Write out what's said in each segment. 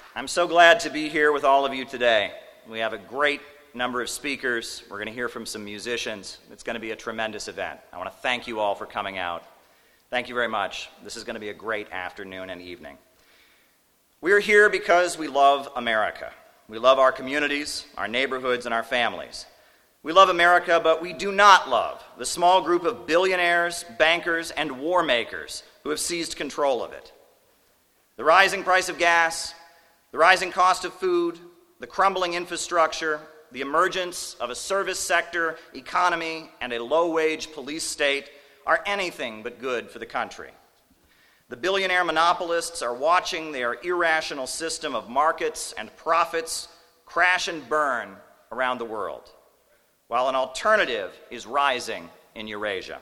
I'm so glad to be here with all of you today. We have a great number of speakers. We're going to hear from some musicians. It's going to be a tremendous event. I want to thank you all for coming out. Thank you very much. This is going to be a great afternoon and evening. We are here because we love America. We love our communities, our neighborhoods, and our families. We love America, but we do not love the small group of billionaires, bankers, and war makers who have seized control of it. The rising price of gas, the rising cost of food, the crumbling infrastructure, the emergence of a service sector, economy, and a low-wage police state are anything but good for the country. The billionaire monopolists are watching their irrational system of markets and profits crash and burn around the world, while an alternative is rising in Eurasia.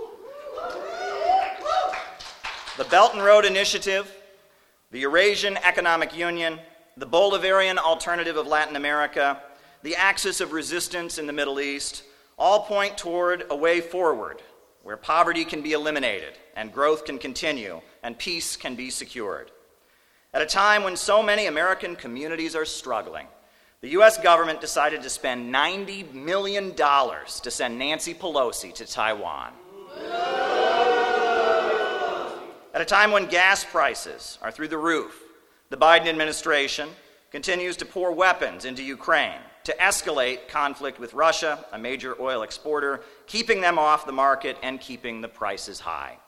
The Belt and Road Initiative, the Eurasian Economic Union, the Bolivarian alternative of Latin America, the axis of resistance in the Middle East, all point toward a way forward where poverty can be eliminated and growth can continue and peace can be secured. At a time when so many American communities are struggling, the U.S. government decided to spend $90 million to send Nancy Pelosi to Taiwan. At a time when gas prices are through the roof, the Biden administration continues to pour weapons into Ukraine to escalate conflict with Russia, a major oil exporter, keeping them off the market and keeping the prices high.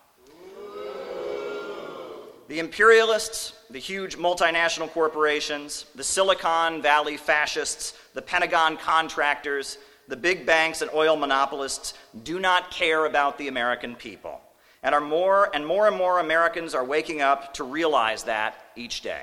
The imperialists, the huge multinational corporations, the Silicon Valley fascists, the Pentagon contractors, the big banks and oil monopolists do not care about the American people. And more and more Americans are waking up to realize that each day.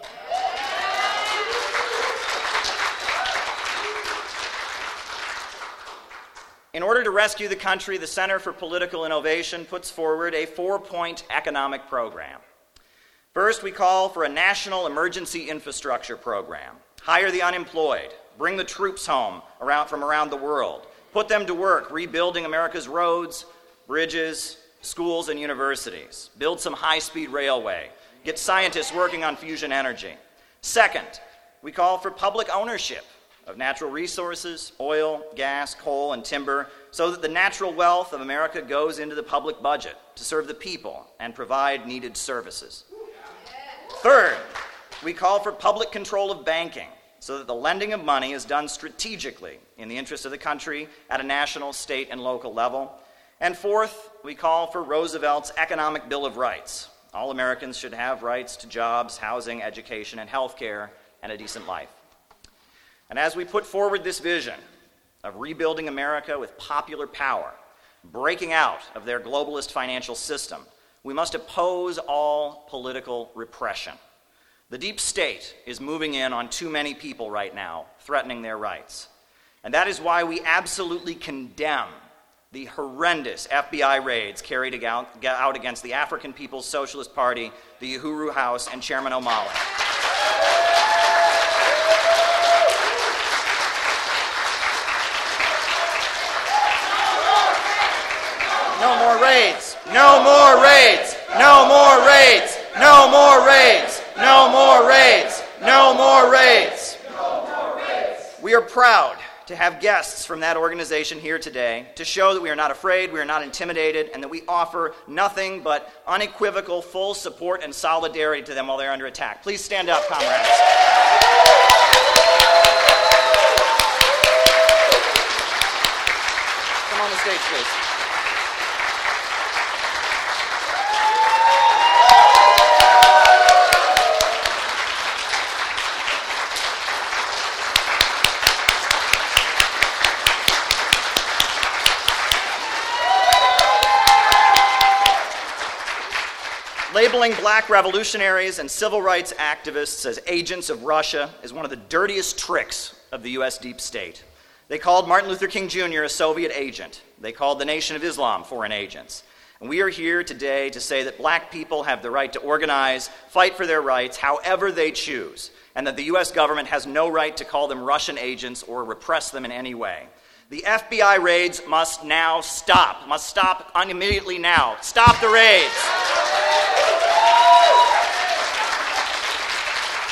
In order to rescue the country, the Center for Political Innovation puts forward a 4-point economic program. First, we call for a national emergency infrastructure program. Hire the unemployed, bring the troops home from around the world, put them to work rebuilding America's roads, bridges, schools, and universities, build some high-speed railway, get scientists working on fusion energy. Second, we call for public ownership of natural resources, oil, gas, coal, and timber, so that the natural wealth of America goes into the public budget to serve the people and provide needed services. Third, we call for public control of banking so that the lending of money is done strategically in the interest of the country at a national, state, and local level. And fourth, we call for Roosevelt's Economic Bill of Rights. All Americans should have rights to jobs, housing, education, and health care, and a decent life. And as we put forward this vision of rebuilding America with popular power, breaking out of their globalist financial system, we must oppose all political repression. The deep state is moving in on too many people right now, threatening their rights. And that is why we absolutely condemn the horrendous FBI raids carried out against the African People's Socialist Party, the Uhuru House, and Chairman O'Malley. No more raids! No more raids! No more raids! No more raids! No more raids! No more raids! No more raids! We are proud to have guests from that organization here today to show that we are not afraid, we are not intimidated, and that we offer nothing but unequivocal full support and solidarity to them while they're under attack. Please stand up, comrades. Come on the stage, please. Labeling black revolutionaries and civil rights activists as agents of Russia is one of the dirtiest tricks of the U.S. deep state. They called Martin Luther King Jr. a Soviet agent. They called the Nation of Islam foreign agents. And we are here today to say that black people have the right to organize, fight for their rights however they choose, and that the U.S. government has no right to call them Russian agents or repress them in any way. The FBI raids must now stop. Must stop immediately now. Stop the raids.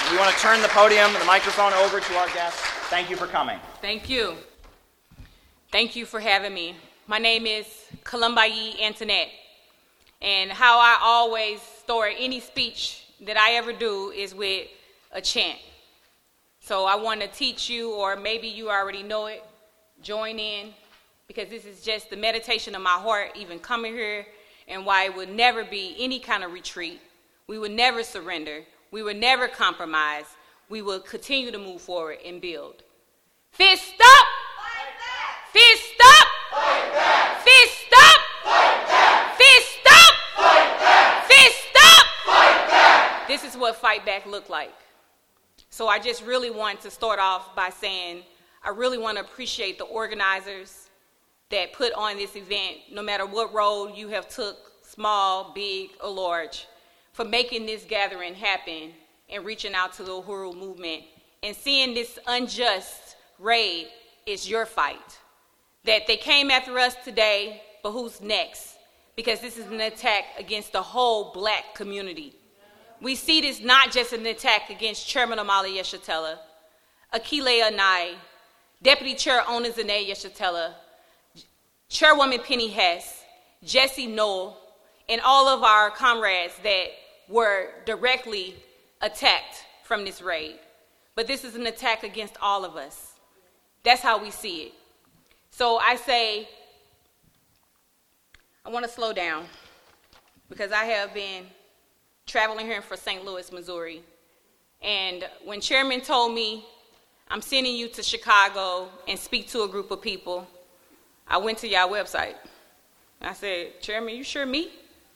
We want to turn the podium and the microphone over to our guests. Thank you for coming. Thank you. Thank you for having me. My name is Columbayi Antoinette, and how I always start any speech that I ever do is with a chant. So I want to teach you, or maybe you already know it, join in, because this is just the meditation of my heart, even coming here, and why it would never be any kind of retreat. We would never surrender. We would never compromise. We will continue to move forward and build. Fist up! Fight back! Fist up! Fight back! Fist up! Fight back! Fist up! Fight back! Fist up! Fight back! This is what fight back looked like. So I just really want to start off by saying I really want to appreciate the organizers that put on this event, no matter what role you have took, small, big, or large, for making this gathering happen and reaching out to the Uhuru movement and seeing this unjust raid is your fight. That they came after us today, but who's next? Because this is an attack against the whole black community. We see this not just an attack against Chairman Omali Yeshitela, Akile Anai, Deputy Chair Ona Zane Yeshitela, Chairwoman Penny Hess, Jesse Knoll, and all of our comrades that were directly attacked from this raid. But this is an attack against all of us. That's how we see it. So I say, I want to slow down because I have been traveling here for St. Louis, Missouri. And when Chairman told me, I'm sending you to Chicago and speak to a group of people, I went to y'all website. I said, Chairman, you sure me?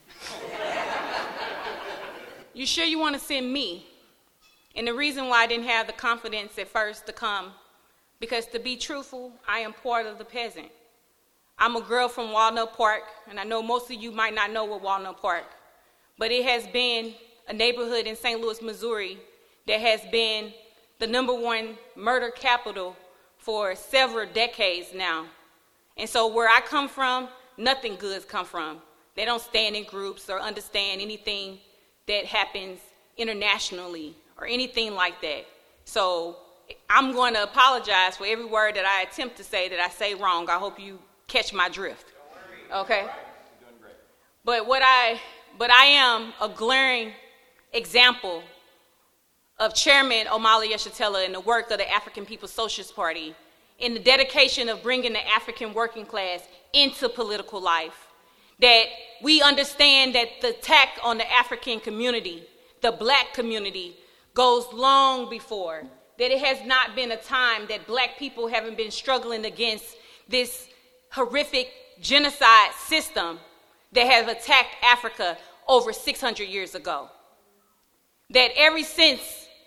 You sure you want to send me? And the reason why I didn't have the confidence at first to come, because to be truthful, I am part of the peasant. I'm a girl from Walnut Park, and I know most of you might not know what Walnut Park, but it has been a neighborhood in St. Louis, Missouri that has been the #1 murder capital for several decades now. And so where I come from, nothing good's come from. They don't stand in groups or understand anything that happens internationally or anything like that. So I'm going to apologize for every word that I attempt to say that I say wrong. I hope you catch my drift. Okay? But I am a glaring example of Chairman Omali Yeshitela and the work of the African People's Socialist Party in the dedication of bringing the African working class into political life. That we understand that the attack on the African community, the black community, goes long before. That it has not been a time that black people haven't been struggling against this horrific genocide system that has attacked Africa over 600 years ago. That ever since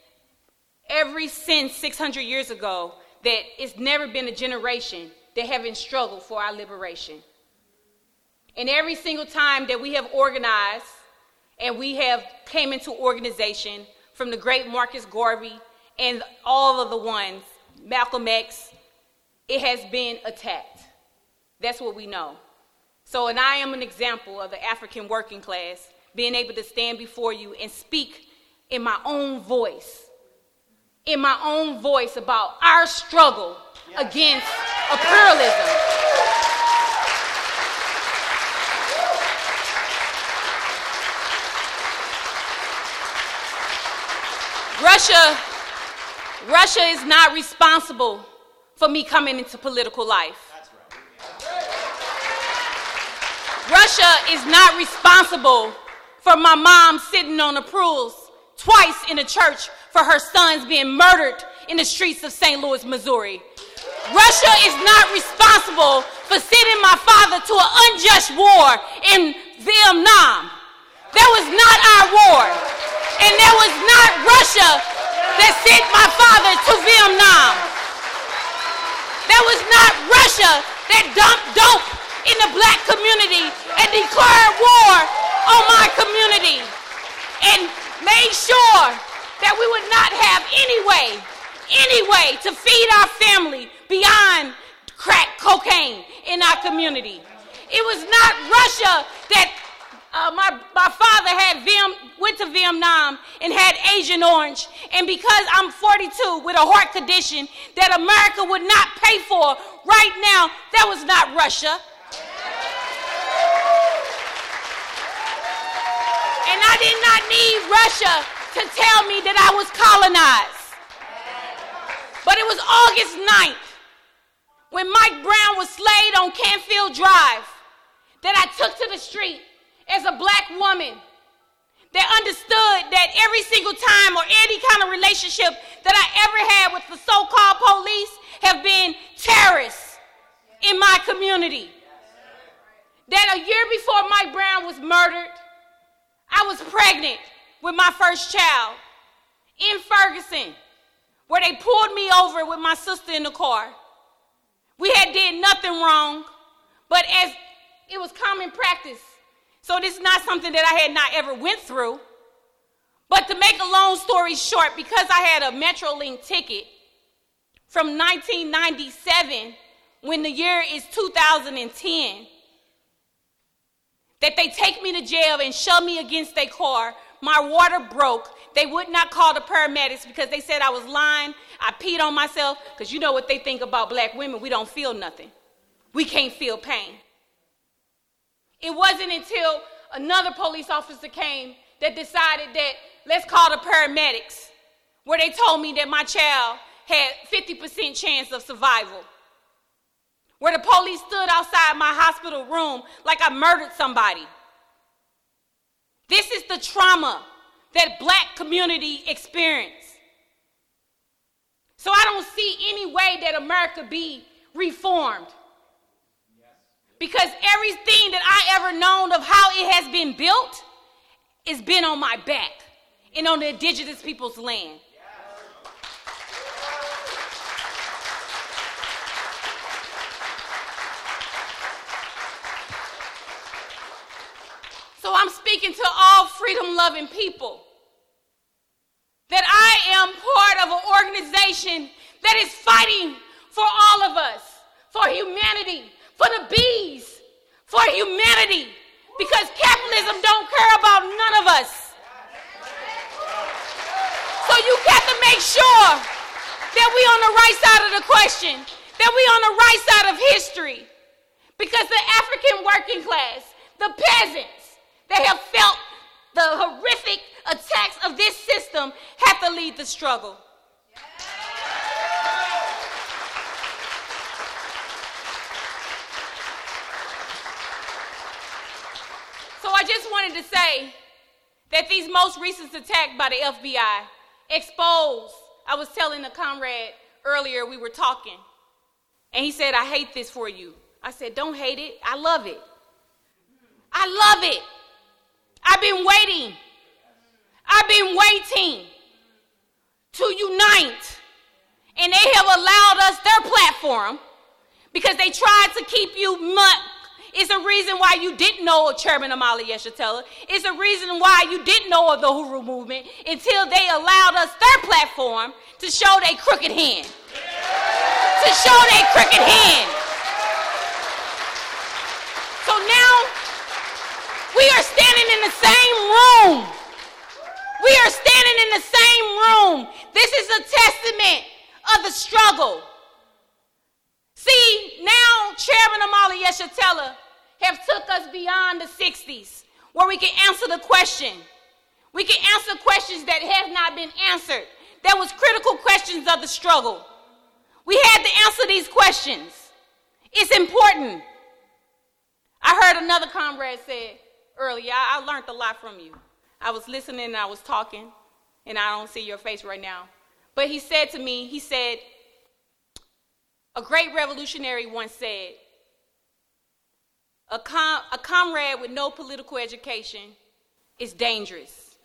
600 years ago, that it's never been a generation that haven't struggled for our liberation. And every single time that we have organized and we have came into organization, from the great Marcus Garvey and all of the ones, Malcolm X, it has been attacked. That's what we know. So, and I am an example of the African working class being able to stand before you and speak in my own voice about our struggle against imperialism. Russia is not responsible for me coming into political life. Russia is not responsible for my mom sitting on the pews twice in a church for her sons being murdered in the streets of St. Louis, Missouri. Russia is not responsible for sending my father to an unjust war in Vietnam. That was not our war. And that was not Russia that sent my father to Vietnam. That was not Russia that dumped dope in the black community and declared war on my community and made sure that we would not have any way to feed our family beyond crack cocaine in our community. It was not Russia that my father went to Vietnam and had Agent Orange, and because I'm 42 with a heart condition that America would not pay for right now, that was not Russia. And I did not need Russia to tell me that I was colonized. But it was August 9th when Mike Brown was slayed on Canfield Drive that I took to the street as a black woman that understood that every single time or any kind of relationship that I ever had with the so-called police have been terrorists in my community. That a year before Mike Brown was murdered, I was pregnant with my first child in Ferguson, where they pulled me over with my sister in the car. We had did nothing wrong, but as it was common practice, so this is not something that I had not ever went through. But to make a long story short, because I had a Metrolink ticket from 1997, when the year is 2010, that they take me to jail and shove me against their car. My water broke. They would not call the paramedics because they said I was lying. I peed on myself, because you know what they think about black women. We don't feel nothing. We can't feel pain. It wasn't until another police officer came that decided that let's call the paramedics, where they told me that my child had 50% chance of survival. Where the police stood outside my hospital room like I murdered somebody. This is the trauma that black community experienced. So I don't see any way that America be reformed. Because everything that I ever known of how it has been built has been on my back and on the indigenous people's land. So I'm speaking to all freedom-loving people that I am part of an organization that is fighting for all of us, for humanity, for the bees, for humanity, because capitalism don't care about none of us. So you have to make sure that we on the right side of the question, that we on the right side of history, because the African working class, the peasants that have felt the horrific attacks of this system have to lead the struggle. So I just wanted to say that these most recent attacks by the FBI expose, I was telling a comrade earlier, we were talking, and he said, I hate this for you. I said, don't hate it, I love it. I love it. I've been waiting to unite, and they have allowed us their platform because they tried to keep you It's a reason why you didn't know of Chairman Omali Yeshitela. It's a reason why you didn't know of the Huru movement until they allowed us their platform to show their crooked hand. To show their crooked hand. So now we are standing in the same room. We are standing in the same room. This is a testament of the struggle. See, now Chairman Omali Yeshitela have took us beyond the 60s, where we can answer the question. We can answer questions that have not been answered. That was critical questions of the struggle. We had to answer these questions. It's important. I heard another comrade say earlier, I learned a lot from you. I was listening and I was talking, and I don't see your face right now. But he said to me, he said, a great revolutionary once said, a comrade with no political education is dangerous.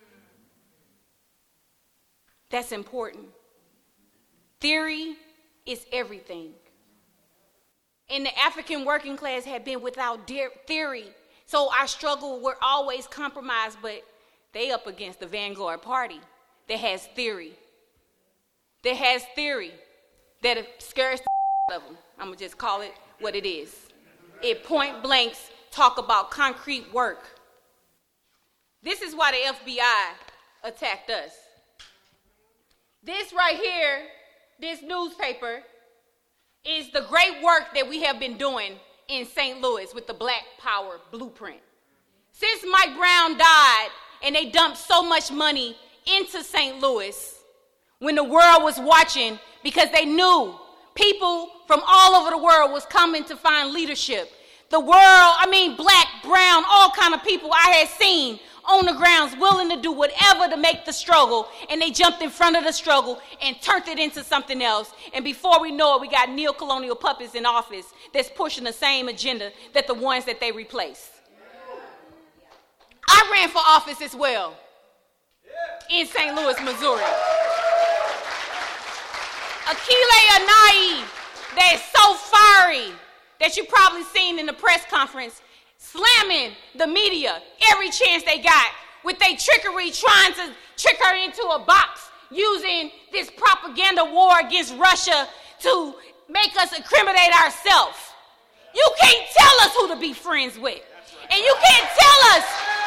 That's important. Theory is everything. And the African working class had been without theory. So our struggle, we're always compromised, but they up against the Vanguard Party that has theory. That has theory. That scares the of them. I'm going to just call it what it is. It point blanks talk about concrete work. This is why the FBI attacked us. This right here, this newspaper, is the great work that we have been doing in St. Louis with the Black Power Blueprint. Since Mike Brown died and they dumped so much money into St. Louis, when the world was watching, because they knew people from all over the world was coming to find leadership. The world, black, brown, all kind of people I had seen on the grounds willing to do whatever to make the struggle, and they jumped in front of the struggle and turned it into something else. And before we know it, we got neo-colonial puppets in office that's pushing the same agenda that the ones that they replaced. I ran for office as well in St. Louis, Missouri. Akile Anai, that is so fiery that you probably seen in the press conference, slamming the media every chance they got with their trickery, trying to trick her into a box, using this propaganda war against Russia to make us incriminate ourselves. You can't tell us who to be friends with. And you can't tell us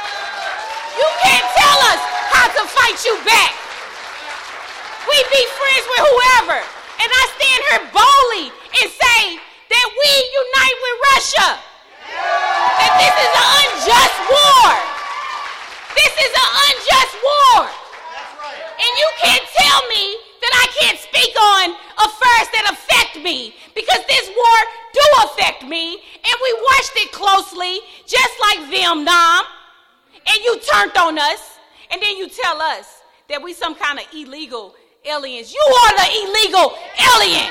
how to fight you back. We be friends with whoever. And I stand here boldly and say that we unite with Russia. That this is an unjust war. This is an unjust war. That's right. And you can't tell me that I can't speak on affairs that affect me, because this war do affect me, and we watched it closely, just like Vietnam, and you turned on us, and then you tell us that we some kind of illegal aliens. You are the illegal alien.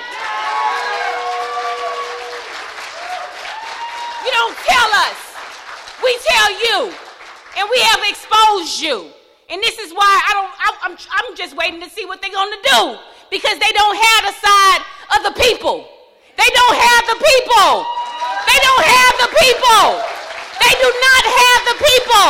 You don't tell us. We tell you. And we have exposed you. And this is why I'm just waiting to see what they're going to do. Because they don't have the side of the people. They don't have the people. They don't have the people. They do not have the people.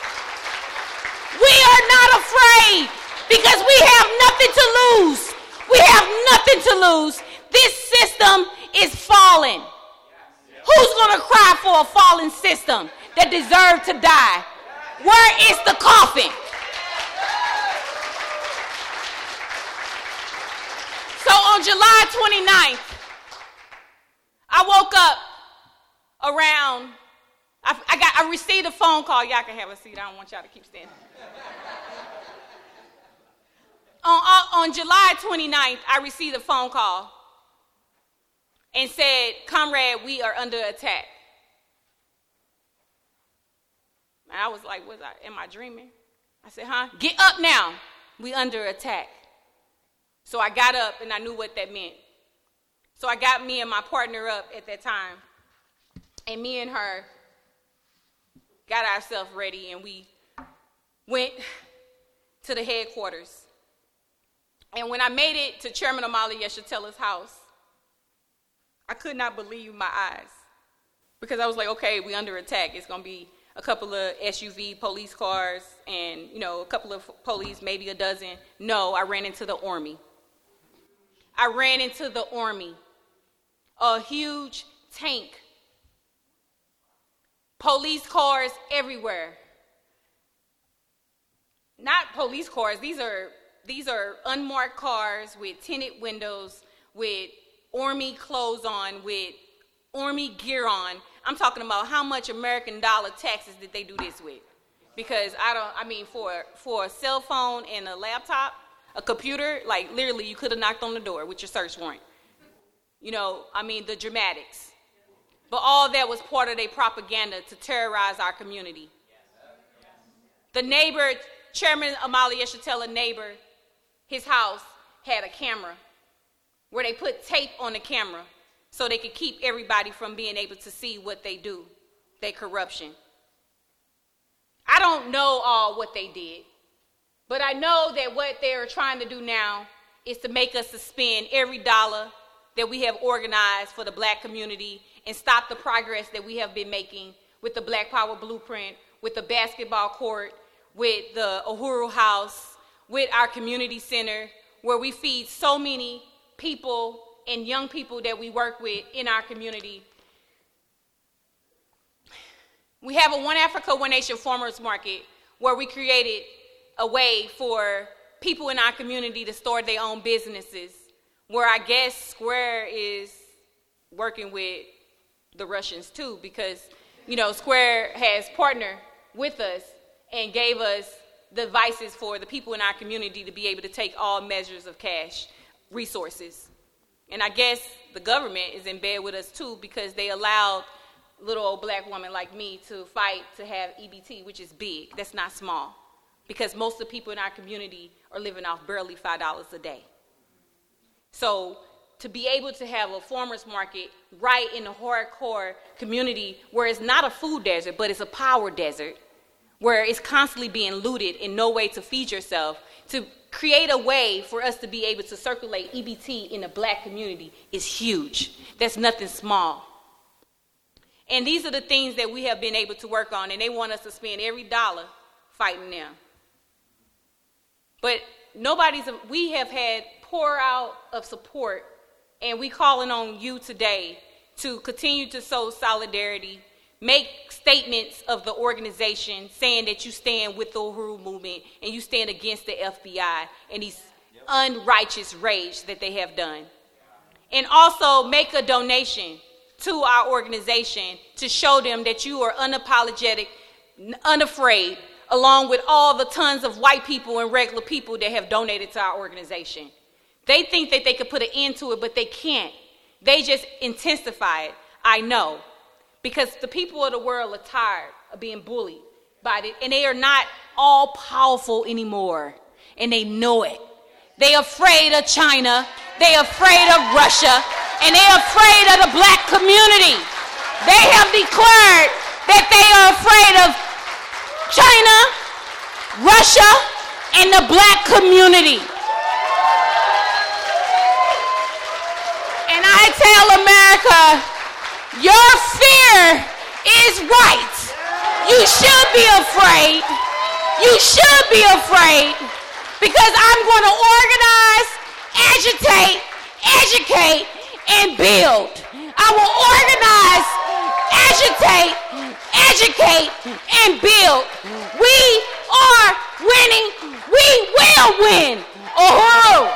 We are not afraid because we have nothing to lose. We have nothing to lose. This system is falling. Who's going to cry for a fallen system that deserves to die? Where is the coffin? So on July 29th, I woke up around, I received a phone call. Y'all can have a seat. I don't want y'all to keep standing. On July 29th, I received a phone call and said, "Comrade, we are under attack." And I was like, am I dreaming? I said, huh? Get up now. We under attack. So I got up and I knew what that meant. So I got me and my partner up at that time. And me and her got ourselves ready and we went to the headquarters. And when I made it to Chairman Omali Yeshitela's house, I could not believe my eyes. Because I was like, okay, we under attack. It's going to be a couple of SUV police cars and, a couple of police, maybe a dozen. No, I ran into the Army. I ran into the Army. A huge tank. Police cars everywhere. Not police cars. These are unmarked cars with tinted windows, with Army clothes on, with Army gear on. I'm talking about how much American dollar taxes did they do this with? Because for a cell phone and a laptop, a computer, like literally you could have knocked on the door with your search warrant. The dramatics. But all that was part of their propaganda to terrorize our community. The neighbor, Chairman Omali Yeshitela neighbor, his house had a camera where they put tape on the camera so they could keep everybody from being able to see what they do, their corruption. I don't know all what they did, but I know that what they're trying to do now is to make us to spend every dollar that we have organized for the black community and stop the progress that we have been making with the Black Power Blueprint, with the basketball court, with the Uhuru House, with our community center, where we feed so many people and young people that we work with in our community. We have a One Africa, One Nation farmers market where we created a way for people in our community to start their own businesses, where I guess Square is working with the Russians too, because, Square has partnered with us and gave us the devices for the people in our community to be able to take all measures of cash resources. And I guess the government is in bed with us too, because they allowed little old black woman like me to fight to have EBT, which is big. That's not small, because most of the people in our community are living off barely $5 a day. So to be able to have a farmer's market right in the hardcore community where it's not a food desert, but it's a power desert, where it's constantly being looted and no way to feed yourself, to create a way for us to be able to circulate EBT in the black community is huge. That's nothing small. And these are the things that we have been able to work on, and they want us to spend every dollar fighting them. But we have had pour out of support, and we calling on you today to continue to show solidarity, make statements of the organization saying that you stand with the Uhuru movement and you stand against the FBI and these unrighteous raids that they have done. And also make a donation to our organization to show them that you are unapologetic, unafraid, along with all the tons of white people and regular people that have donated to our organization. They think that they could put an end to it, but they can't. They just intensify it, I know. Because the people of the world are tired of being bullied by it, and they are not all powerful anymore, and they know it. They're afraid of China, they're afraid of Russia, and they're afraid of the black community. They have declared that they are afraid of China, Russia, and the black community. And I tell America, your fear is right. You should be afraid. You should be afraid, because I'm going to organize, agitate, educate, and build. I will organize, agitate, educate, and build. We are winning. We will win. Uhuru.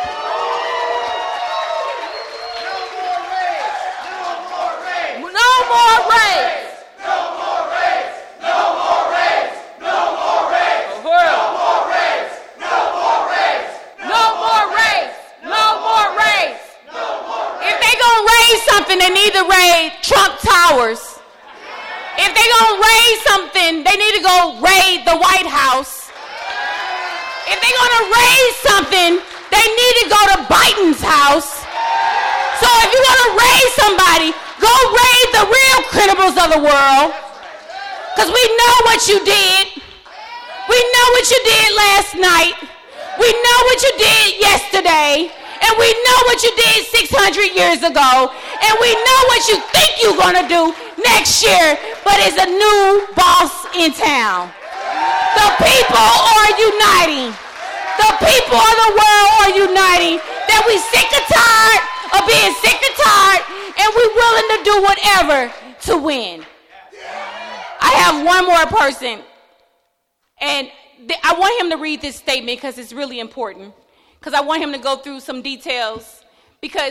No more raids. No more raids. No more raids. No more raids. No more raids. No more raids. No more raids. No more raids. If they gonna raid something, they need to raid Trump Towers. If they gonna raid something, they need to go raid the White House. If they gonna raid something, they need to go to Biden's house. So if you want to raid somebody, go raid the real criminals of the world, because we know what you did. We know what you did last night. We know what you did yesterday. And we know what you did 600 years ago. And we know what you think you're going to do next year. But it's a new boss in town. The people are uniting. The people of the world are uniting. That we sick and tired of being sick and tired, and we're willing to do whatever to win. I have one more person, and I want him to read this statement because it's really important, because I want him to go through some details, because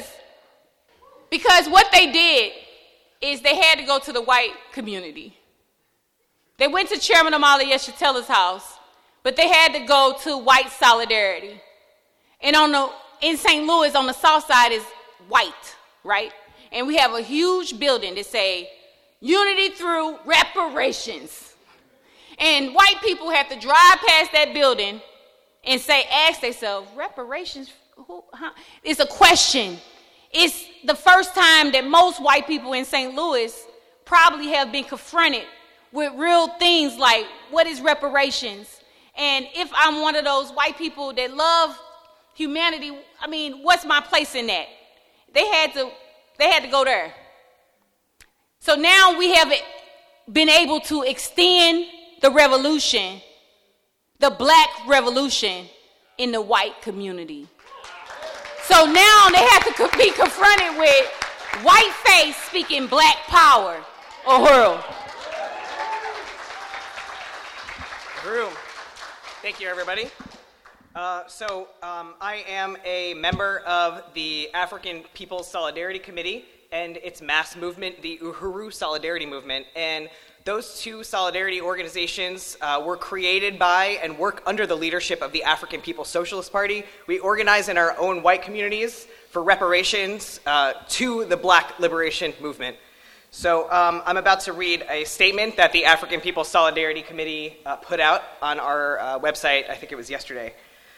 what they did is they had to go to the white community. They went to Chairman Omali Yeshitela's house, but they had to go to white solidarity. And in St. Louis, on the south side is white, right? And we have a huge building that say unity through reparations. And white people have to drive past that building and ask themselves, reparations? It's a question. It's the first time that most white people in St. Louis probably have been confronted with real things like, what is reparations? And if I'm one of those white people that love humanity, what's my place in that? They had to go there. So now we have been able to extend the revolution, the black revolution, in the white community. So now they have to be confronted with white face speaking black power. Uhuru. Vroom. Thank you, everybody. I am a member of the African People's Solidarity Committee and its mass movement, the Uhuru Solidarity Movement. And those two solidarity organizations were created by and work under the leadership of the African People's Socialist Party. We organize in our own white communities for reparations to the Black liberation movement. So I'm about to read a statement that the African People's Solidarity Committee put out on our website. I think it was yesterday.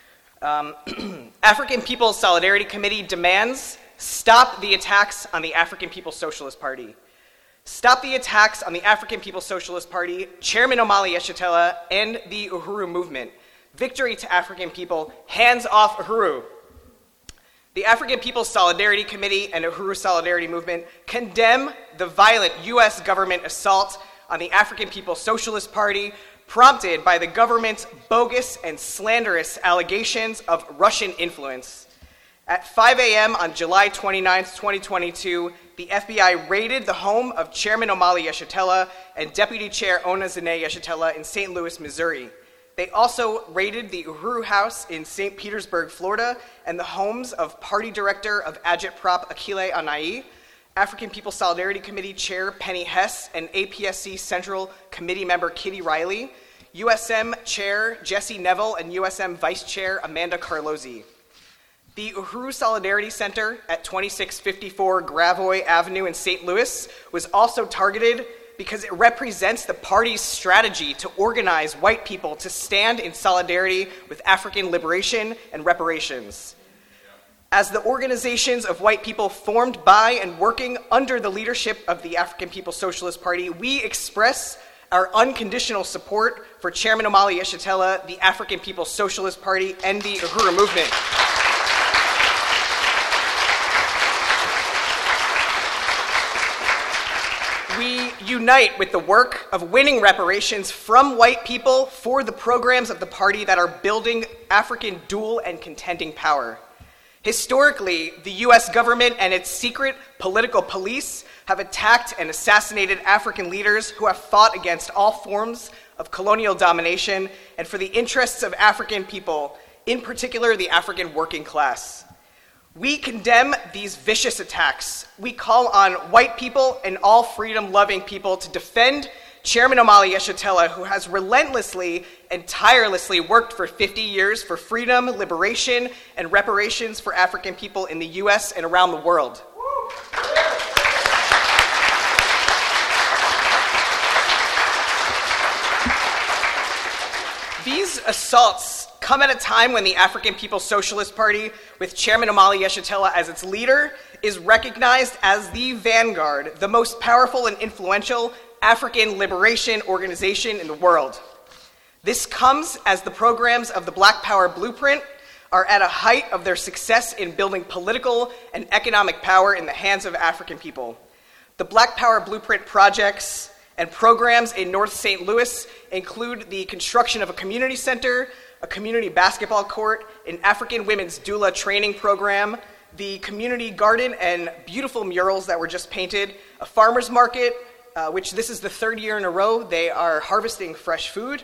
African People's Solidarity Committee demands stop the attacks on the African People's Socialist Party. Stop the attacks on the African People's Socialist Party, Chairman Omali Yeshitela, and the Uhuru movement. Victory to African people. Hands off Uhuru. The African People's Solidarity Committee and Uhuru Solidarity Movement condemn the violent U.S. government assault on the African People's Socialist Party, prompted by the government's bogus and slanderous allegations of Russian influence. At 5 a.m. on July 29, 2022, the FBI raided the home of Chairman Omali Yeshitela and Deputy Chair Ona Zane Yeshitela in St. Louis, Missouri. They also raided the Uhuru House in St. Petersburg, Florida, and the homes of Party Director of Agitprop Akile Anai, African People's Solidarity Committee Chair Penny Hess, and APSC Central Committee Member Kitty Riley, USM Chair Jesse Neville, and USM Vice Chair Amanda Carlozzi. The Uhuru Solidarity Center at 2654 Gravois Avenue in St. Louis was also targeted because it represents the party's strategy to organize white people to stand in solidarity with African liberation and reparations. As the organizations of white people formed by and working under the leadership of the African People's Socialist Party, we express our unconditional support for Chairman Omali Yeshitela, the African People's Socialist Party, and the Uhuru movement. We unite with the work of winning reparations from white people for the programs of the party that are building African dual and contending power. Historically, the U.S. government and its secret political police have attacked and assassinated African leaders who have fought against all forms of colonial domination and for the interests of African people, in particular the African working class. We condemn these vicious attacks. We call on white people and all freedom-loving people to defend Chairman Omali Yeshitela, who has relentlessly and tirelessly worked for 50 years for freedom, liberation, and reparations for African people in the U.S. and around the world. These assaults come at a time when the African People's Socialist Party, with Chairman Omali Yeshitela as its leader, is recognized as the vanguard, the most powerful and influential African liberation organization in the world. This comes as the programs of the Black Power Blueprint are at a height of their success in building political and economic power in the hands of African people. The Black Power Blueprint projects and programs in North St. Louis include the construction of a community center, a community basketball court, an African women's doula training program, the community garden and beautiful murals that were just painted, a farmer's market, which this is the third year in a row they are harvesting fresh food,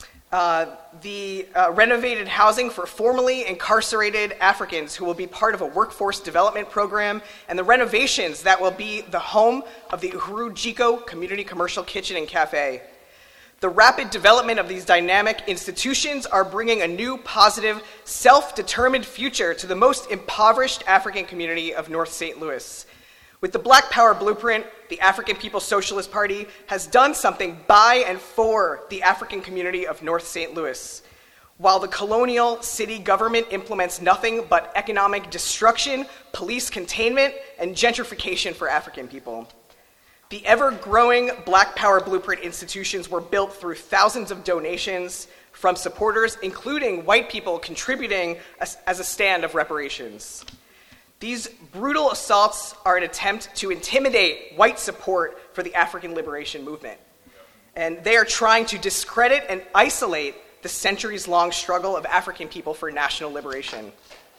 the renovated housing for formerly incarcerated Africans who will be part of a workforce development program, and the renovations that will be the home of the Uhuru Jiko Community Commercial Kitchen and Cafe. The rapid development of these dynamic institutions are bringing a new, positive, self-determined future to the most impoverished African community of North St. Louis. With the Black Power Blueprint, the African People's Socialist Party has done something by and for the African community of North St. Louis. While the colonial city government implements nothing but economic destruction, police containment, and gentrification for African people. The ever-growing Black Power Blueprint institutions were built through thousands of donations from supporters, including white people contributing as a stand of reparations. These brutal assaults are an attempt to intimidate white support for the African liberation movement. And they are trying to discredit and isolate the centuries-long struggle of African people for national liberation,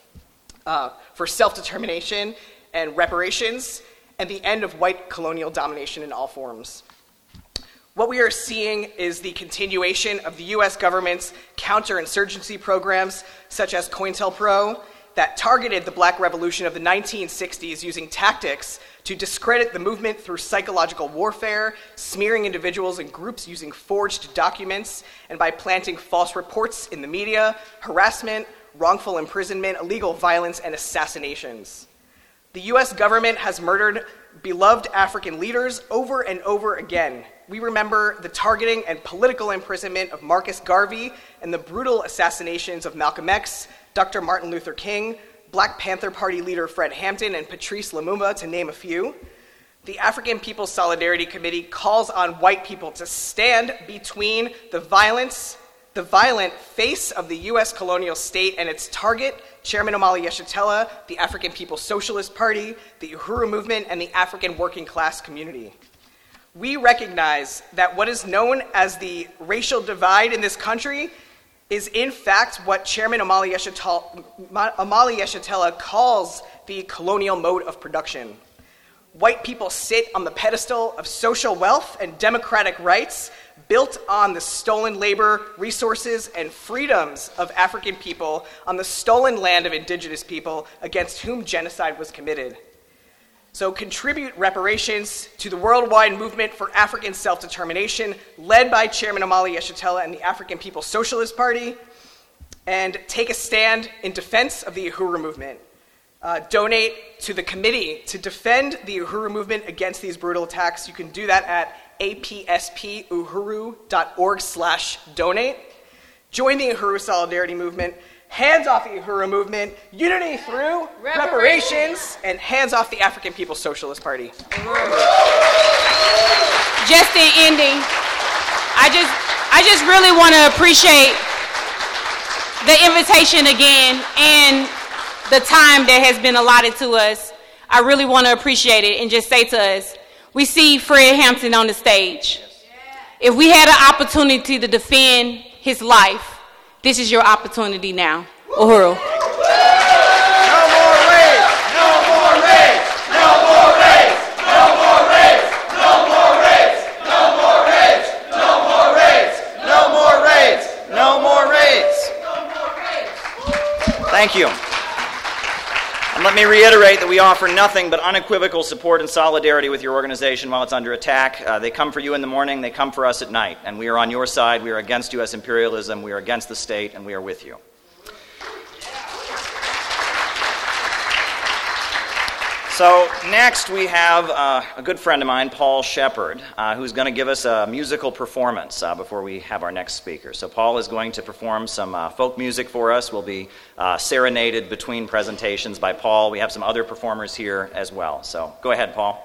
for self-determination and reparations, and the end of white colonial domination in all forms. What we are seeing is the continuation of the US government's counterinsurgency programs, such as COINTELPRO, that targeted the Black Revolution of the 1960s using tactics to discredit the movement through psychological warfare, smearing individuals and groups using forged documents, and by planting false reports in the media, harassment, wrongful imprisonment, illegal violence, and assassinations. The US government has murdered beloved African leaders over and over again. We remember the targeting and political imprisonment of Marcus Garvey and the brutal assassinations of Malcolm X, Dr. Martin Luther King, Black Panther Party leader Fred Hampton, and Patrice Lumumba, to name a few. The African People's Solidarity Committee calls on white people to stand between the violent face of the U.S. colonial state and its target, Chairman Omali Yeshitela, the African People's Socialist Party, the Uhuru Movement, and the African working class community. We recognize that what is known as the racial divide in this country is in fact what Chairman Omali Yeshitela calls the colonial mode of production. White people sit on the pedestal of social wealth and democratic rights built on the stolen labor, resources, and freedoms of African people on the stolen land of indigenous people against whom genocide was committed. So contribute reparations to the worldwide movement for African self-determination led by Chairman Omali Yeshitela and the African People's Socialist Party, and take a stand in defense of the Uhuru Movement. Donate to the committee to defend the Uhuru Movement against these brutal attacks. You can do that at apspuhuru.org/donate. Join the Uhuru Solidarity Movement. Hands off the Uhuru Movement, unity through reparations, and hands off the African People's Socialist Party. Just in ending, I just really want to appreciate the invitation again and the time that has been allotted to us. I really want to appreciate it and just say to us, we see Fred Hampton on the stage. If we had an opportunity to defend his life, this is your opportunity now. Uhuru. No more race! No more race! No more race! No more race! No more race! No more race! No more race! No more race! No more race! Thank you. And let me reiterate that we offer nothing but unequivocal support and solidarity with your organization while it's under attack. They come for you in the morning, they come for us at night, and we are on your side. We are against U.S. imperialism, we are against the state, and we are with you. So next we have a good friend of mine, Paul Shepard, who's going to give us a musical performance before we have our next speaker. So Paul is going to perform some folk music for us. We'll be serenaded between presentations by Paul. We have some other performers here as well. So go ahead, Paul.